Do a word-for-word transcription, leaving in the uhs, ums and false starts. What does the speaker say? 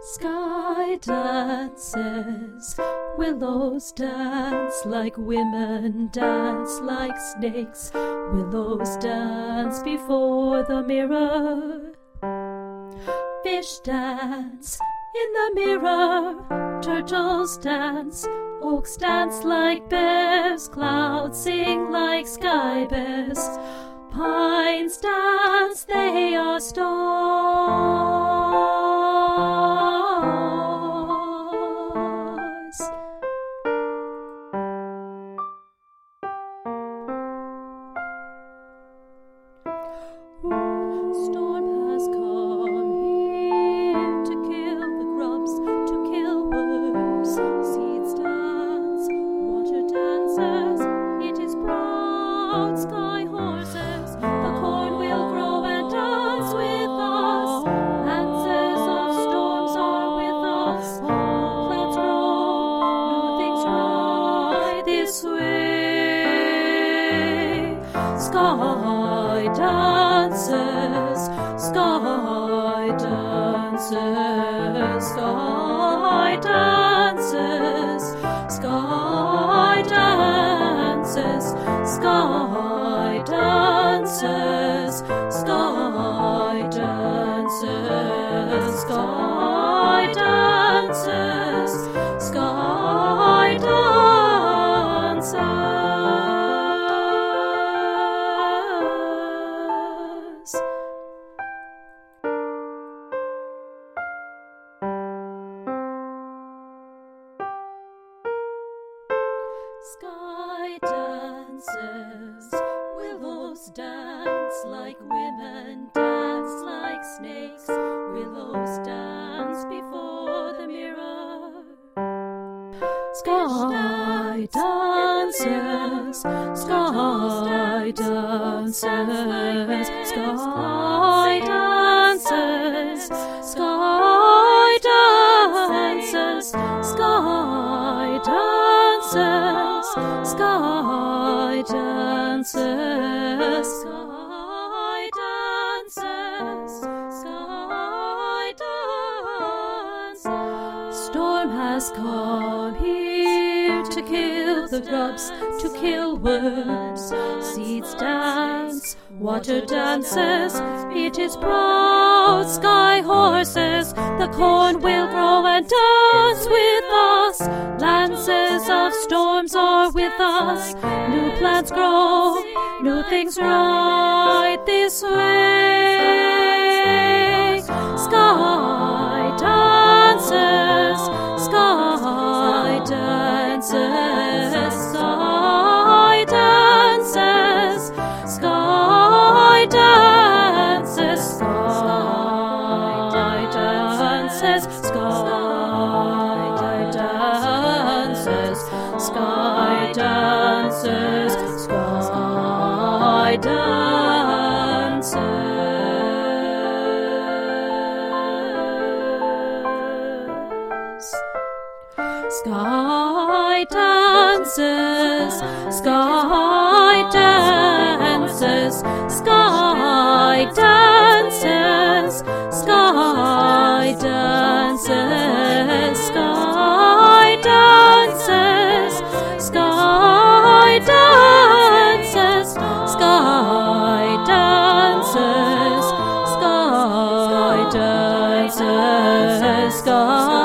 Sky dances, willows dance like women, dance like snakes. Willows dance before the mirror. Fish dance in the mirror, turtles dance, oaks dance like bears, clouds sing like sky bears. Pines dance, they are stars. Storm has come here to kill the grubs, to kill worms. Seeds dance, water dances, it is proud sky horses. The corn will grow and dance with us. Lances of storms are with us. Plants grow, new things rise this way. Sky dances, sky dances, sky dances, sky dances, sky dances, sky dances, sky dances, sky dances. Sky dances, willows dance like women, dance like snakes. Willows dance before the mirror. Sky dances, sky dances, sky dances, sky dances, sky dances, sky dances, sky dances, sky dances. Storm has come here to kill the grubs, to kill worms. Seeds dance, water dances, it is proud sky horses. The corn will grow and dance with us. Lances of storms are with us. New plants grow, new things ride this way. Sky dances, sky dances, sky dances, sky dances, sky dances, sky dances, sky dances, sky dances. Sky dances, sky dances, sky dances, sky dances, sky dances, sky dances, sky dances, sky dances, sky